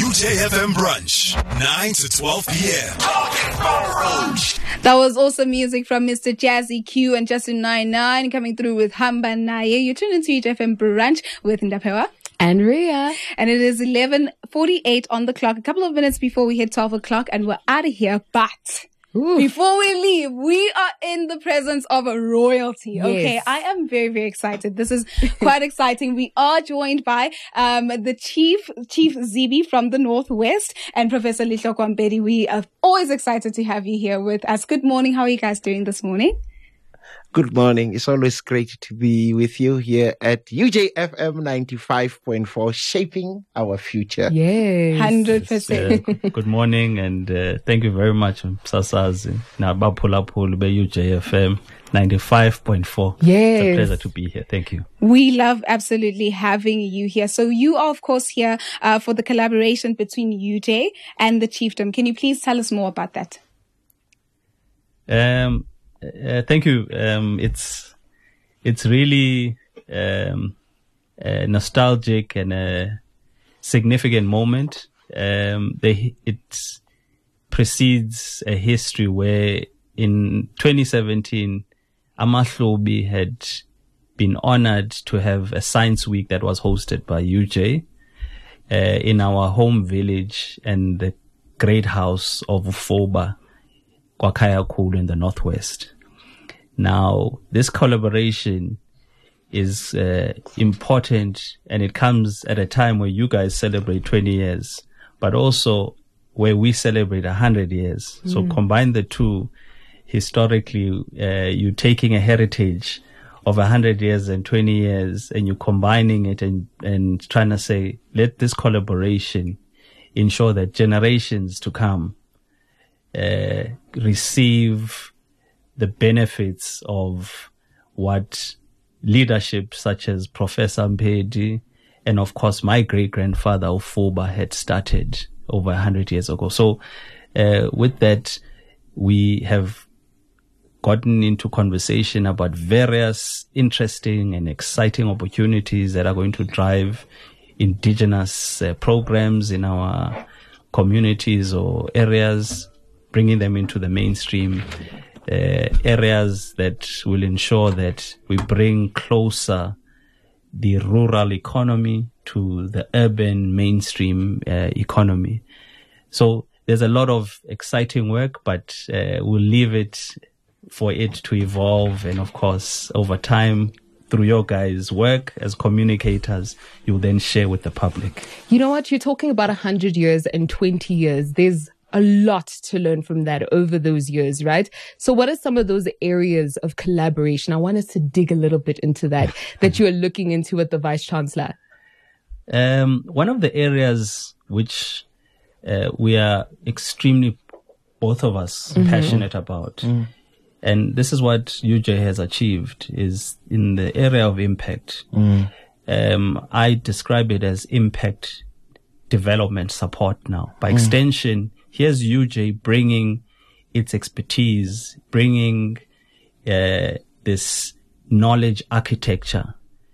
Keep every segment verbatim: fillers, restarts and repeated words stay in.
U J F M Brunch, nine to twelve p.m. That was awesome music from Mister Jazzy Q and Justin ninety-nine coming through with Hamba Naye. You tune into U J F M Brunch with Ndapewa and Ria. And it is eleven forty-eight on the clock, a couple of minutes before we hit twelve o'clock, and we're out of here. But Ooh. Before we leave, we are in the presence of a royalty. Yes. Okay, I am very, very excited. This is quite exciting. We are joined by um the chief, Chief Zibi from the Northwest, and Professor Lihloko Mpedi. We are always excited to have you here with us. Good morning. How are you guys doing this morning? Good morning. It's always great to be with you here at U J F M ninety-five point four, shaping our future. Yes. one hundred percent. Uh, good morning, and uh, thank you very much, Sasazi. Nabapulapul be U J F M ninety-five point four. Yes. It's a pleasure to be here. Thank you. We love absolutely having you here. So you are, of course, here uh, for the collaboration between U J and the Chiefdom. Can you please tell us more about that? Um. Uh, thank you. Um, it's it's really um, a nostalgic and a significant moment. Um, they, it precedes a history where in twenty seventeen, Amahlobi had been honored to have a science week that was hosted by U J uh, in our home village and the great house of Ufoba, Kwakaya Kulu in the Northwest. Now, this collaboration is uh, important, and it comes at a time where you guys celebrate twenty years, but also where we celebrate one hundred years. Mm. So combine the two. Historically, uh, you're taking a heritage of one hundred years and twenty years, and you're combining it and, and trying to say, let this collaboration ensure that generations to come uh, receive the benefits of what leadership such as Professor Mpedi and, of course, my great-grandfather Ufoba had started over one hundred years ago. So uh, with that, we have gotten into conversation about various interesting and exciting opportunities that are going to drive indigenous uh, programs in our communities or areas, bringing them into the mainstream. Uh, areas that will ensure that we bring closer the rural economy to the urban mainstream uh, economy. So there's a lot of exciting work, but uh, we'll leave it for it to evolve. And of course, over time, through your guys' work as communicators, you'll then share with the public. You know what? You're talking about one hundred years and twenty years. There's a lot to learn from that over those years, right? So what are some of those areas of collaboration? I want us to dig a little bit into that, that you are looking into with the Vice Chancellor. Um, one of the areas which uh, we are extremely, both of us, mm-hmm. passionate about, mm. and this is what U J has achieved, is in the area of impact. Mm. Um, I describe it as impact development support now. By mm. extension, here's U J bringing its expertise, bringing uh, this knowledge architecture,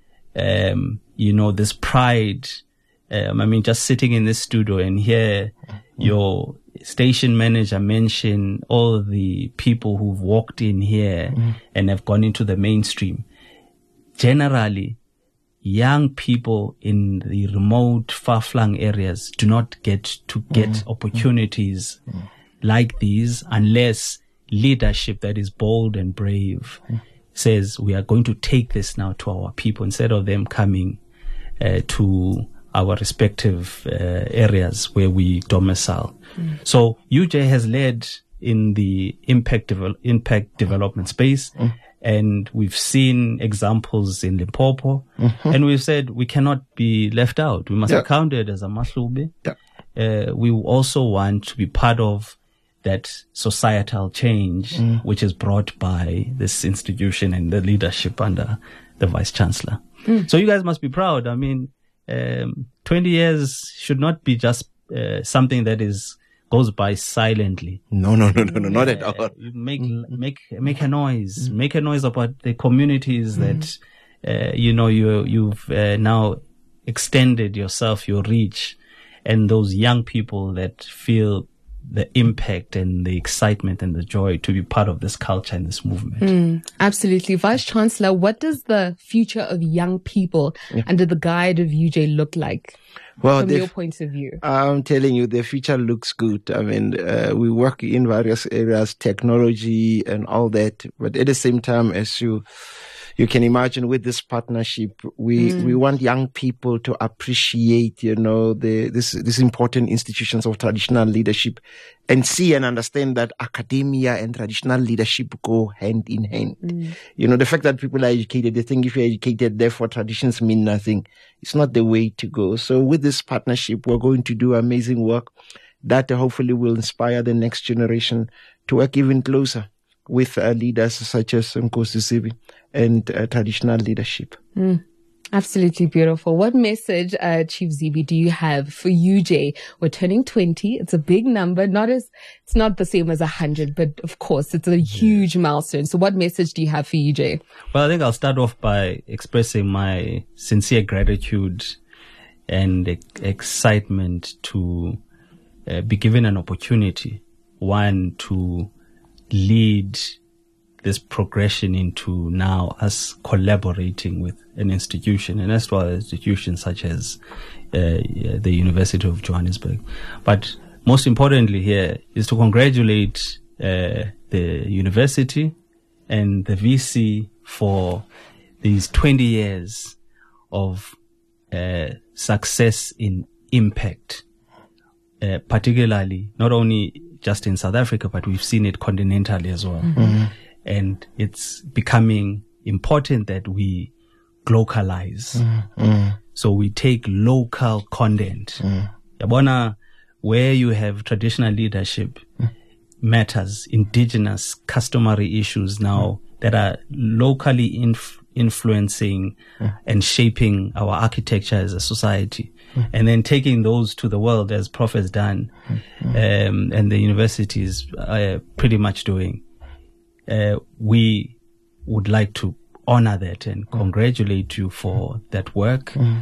um, you know, this pride. Um, I mean, just sitting in this studio and hear mm. your station manager mention all the people who've walked in here mm. and have gone into the mainstream. Generally, young people in the remote, far-flung areas do not get to get mm. opportunities mm. like these unless leadership that is bold and brave mm. says, we are going to take this now to our people instead of them coming uh, to our respective uh, areas where we domicile. Mm. So U J has led in the impact, devel- impact development space. Mm. And we've seen examples in Limpopo, mm-hmm. and we've said we cannot be left out. We must yeah. be counted as a Mahlobi. Yeah. Uh, we also want to be part of that societal change, mm. which is brought by this institution and the leadership under the Vice Chancellor. Mm. So you guys must be proud. I mean, um, twenty years should not be just uh, something that is goes by silently. No, no, no, no, no, not at all. You make make make a noise, make a noise about the communities that uh, you know you you've uh, now extended yourself, your reach, and those young people that feel the impact and the excitement and the joy to be part of this culture and this movement. Mm, absolutely. Vice Chancellor, what does the future of young people yeah. under the guide of U J look like? Well, from your point of view? I'm telling you, the future looks good. I mean, uh, we work in various areas, technology and all that. But at the same time, as you you can imagine, with this partnership, we, mm. we want young people to appreciate, you know, the this these important institutions of traditional leadership, and see and understand that academia and traditional leadership go hand in hand. Mm. You know, the fact that people are educated, they think if you're educated, therefore traditions mean nothing. It's not the way to go. So with this partnership, we're going to do amazing work that hopefully will inspire the next generation to work even closer with uh, leaders such as Nkosi Zibi and uh, traditional leadership. Mm. Absolutely beautiful. What message, uh, Chief Zibi, do you have for U J? We're turning twenty. It's a big number. Not as, it's not the same as a hundred, but of course it's a huge milestone. So what message do you have for U J? Well, I think I'll start off by expressing my sincere gratitude and e- excitement to uh, be given an opportunity, one, to lead this progression into now us collaborating with an institution, and as well as institutions such as uh, the University of Johannesburg. But most importantly here is to congratulate uh, the university and the V C for these twenty years of uh, success in impact, uh, particularly not only just in South Africa, but we've seen it continentally as well. Mm-hmm. And it's becoming important that we localize. Mm-hmm. So we take local content. Mm-hmm. Yabona, where you have traditional leadership mm-hmm. matters, indigenous customary issues now mm-hmm. that are locally inf- influencing mm-hmm. and shaping our architecture as a society. Mm-hmm. And then taking those to the world, as Prof has done, mm-hmm. um, and the universities are pretty much doing. Uh, we would like to honor that and mm-hmm. congratulate you for that work. Mm-hmm.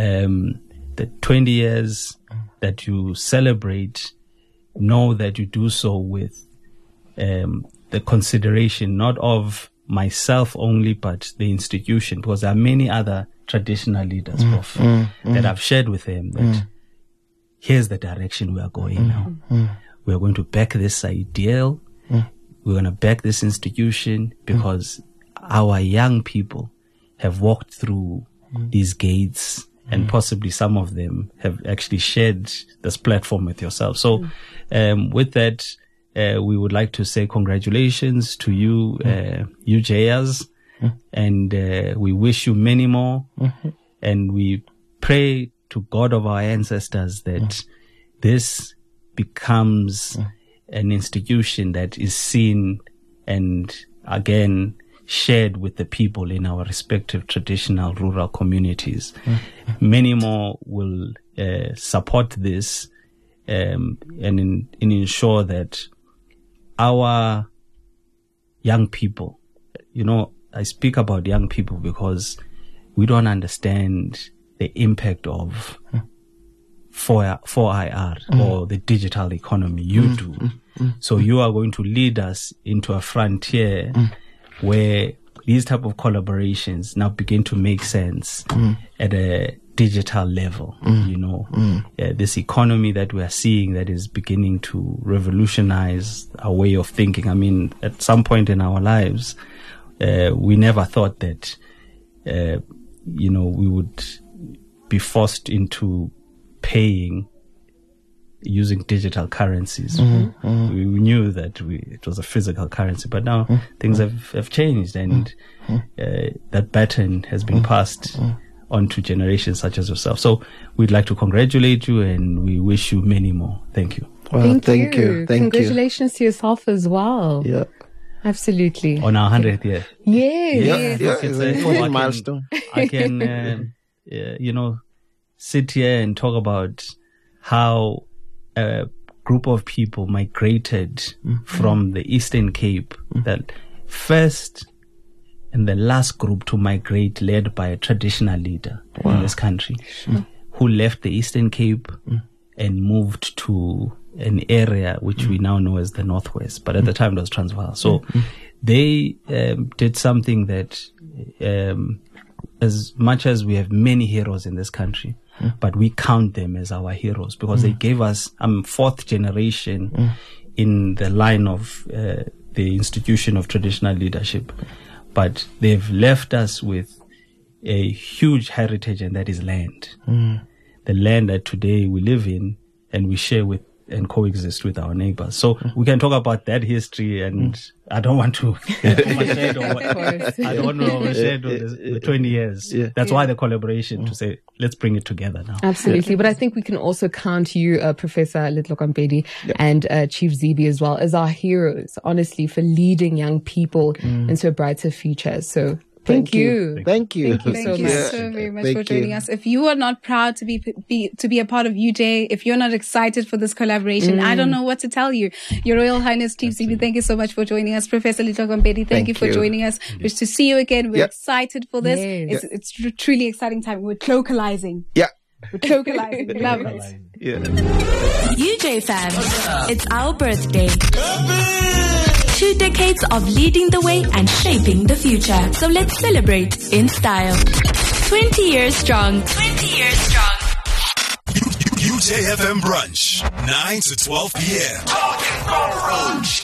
Um, the twenty years mm-hmm. that you celebrate, know that you do so with um, the consideration not of myself only, but the institution, because there are many other traditional leaders, mm, Prof, mm, that mm. I've shared with them that mm. here's the direction we are going mm, now. Mm. We are going to back this ideal. Mm. We're going to back this institution because mm. our young people have walked through mm. these gates, and mm. possibly some of them have actually shared this platform with yourself. So mm. um, with that, uh, we would like to say congratulations to you, mm. uh, U Jers. Mm. And uh, we wish you many more. Mm-hmm. And we pray to God of our ancestors that mm. this becomes mm. an institution that is seen and again shared with the people in our respective traditional rural communities. Mm. Many more will uh, support this um, and, in, and ensure that our young people, you know, I speak about young people because we don't understand the impact of four I R mm. or the digital economy. You mm. do. Mm. Mm. So you are going to lead us into a frontier mm. where these type of collaborations now begin to make sense mm. at a digital level. Mm. You know, mm. uh, this economy that we are seeing that is beginning to revolutionize our way of thinking. I mean, at some point in our lives, Uh, we never thought that, uh, you know, we would be forced into paying using digital currencies. Mm-hmm, mm-hmm. We, we knew that we, it was a physical currency, but now mm-hmm. things have, have changed, and mm-hmm. uh, that baton has been passed mm-hmm. on to generations such as yourself. So we'd like to congratulate you, and we wish you many more. Thank you. Well, thank, thank you. you. Thank Congratulations you. to yourself as well. Yeah. Absolutely. On our hundredth year. Yes. Yeah, yes. yeah, it's an important milestone. I can, uh, uh, you know, sit here and talk about how a group of people migrated mm-hmm. from the Eastern Cape, mm-hmm. that first and the last group to migrate led by a traditional leader wow. in this country, mm-hmm. who left the Eastern Cape mm-hmm. and moved to an area which mm. we now know as the Northwest, but at the time it was Transvaal. So mm-hmm. they um, did something that, um, as much as we have many heroes in this country, mm. but we count them as our heroes because mm. they gave us, I'm um, fourth generation mm. in the line of uh, the institution of traditional leadership, but they've left us with a huge heritage, and that is land. Mm. The land that today we live in and we share with and coexist with our neighbors. So mm. we can talk about that history, and mm. I don't want to overshadow I don't want to overshadow the, the twenty years. Yeah. That's yeah. why the collaboration mm. to say, let's bring it together now. Absolutely. But I think we can also count you, uh, Professor Litlo Kwampedi yeah. and uh, Chief Zibi as well as our heroes, honestly, for leading young people mm. into a brighter future. So Thank, Thank you. you. Thank you. Thank you, Thank so, you much. so very much Thank for joining you. us. If you are not proud to be, be to be a part of U J, if you're not excited for this collaboration, mm. I don't know what to tell you. Your Royal Highness Chief Zibi, thank you so much for joining us. Professor Litlo Kwampedi, thank, thank you for you. joining us. Wish to see you again. We're yep. excited for this. Yes. It's, it's tr- truly exciting time. We're clocalizing. Yeah. We're clocalizing. Love it. Yeah. U J fam, it's our birthday. Two decades of leading the way and shaping the future. So let's celebrate in style. twenty years strong. twenty years strong. U J F M Brunch, nine to twelve p.m.